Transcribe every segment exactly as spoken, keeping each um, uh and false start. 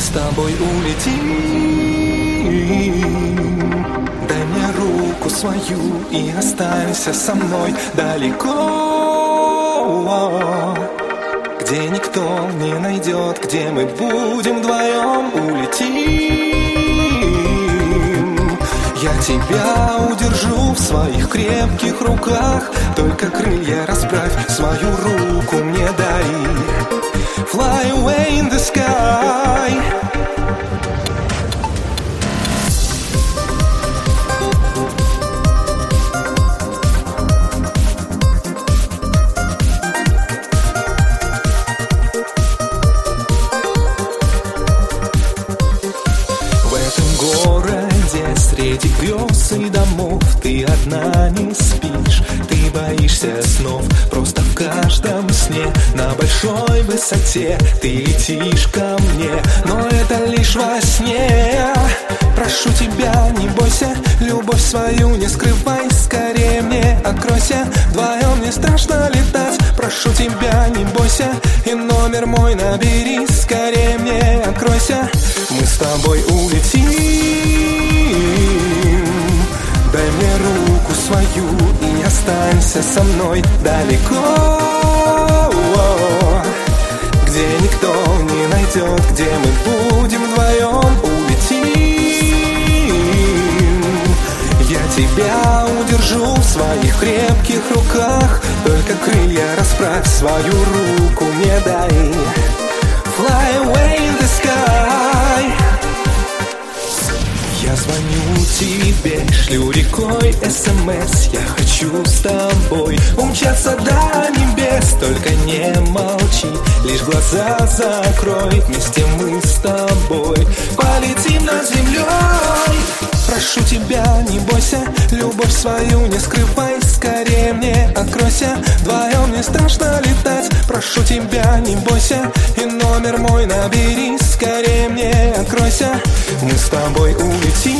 с тобой улетим. Дай мне руку свою и останься со мной далеко, где никто не найдет, где мы будем вдвоем. Улетим. Я тебя удержу в своих крепких руках, только крылья расправь, свою руку мне дай. Fly away in the sky. Среди грез и домов ты одна не спишь, ты боишься снов. Просто в каждом сне на большой высоте ты летишь ко мне, но это лишь во сне. Прошу тебя, не бойся, любовь свою не скрывай, скорее мне откройся, вдвоем не страшно летать. Прошу тебя, не бойся, и номер мой набери, скорее мне откройся. Мы с тобой улетим. Дай мне руку свою и останься со мной далеко, где никто не найдет, где мы будем вдвоем. Улетим. Я тебя удержу в своих крепких руках, только крылья расправь, свою руку мне дай. Fly away in the sky. Я звоню тебе, шлю рекой эс эм эс. Я хочу с тобой умчаться до небес. Только не молчи, лишь глаза закрой. Вместе мы с тобой полетим над землей. Прошу тебя, не бойся, любовь свою не скрывай, скорее мне откройся, вдвоем не страшно летать. Прошу тебя, не бойся, и номер мой набери, скорее мне откройся. Мы с тобой улетим.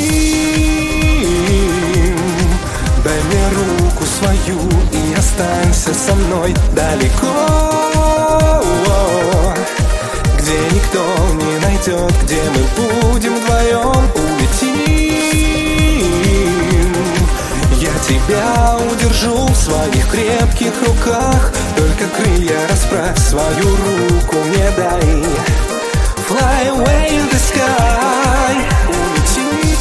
Дай мне руку свою и останься со мной далеко, где никто не найдет, где мы будем вдвоем. Улетим. Я тебя удержу в своих крепких руках, только крылья расправь, свою руку мне дай. Fly away in the sky. Улетим.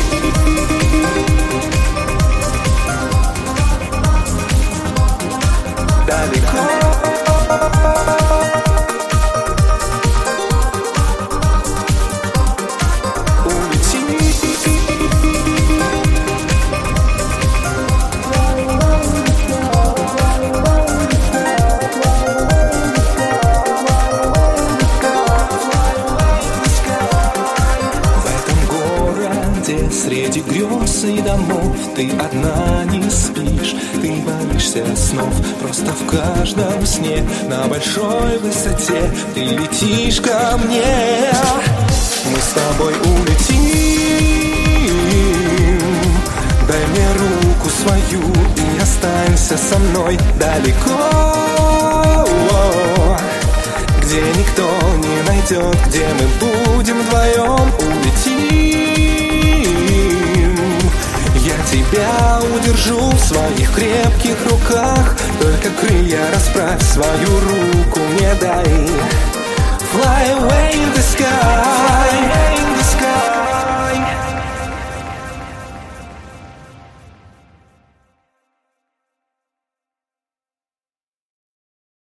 Далеко. Среди грез и домов ты одна не спишь, ты боишься снов. Просто в каждом сне на большой высоте ты летишь ко мне. Мы с тобой улетим. Дай мне руку свою и останься со мной далеко, где никто не найдет, где мы будем вдвоем. Улетим. Я тебя удержу в своих крепких руках, только крылья расправь, свою руку мне дай.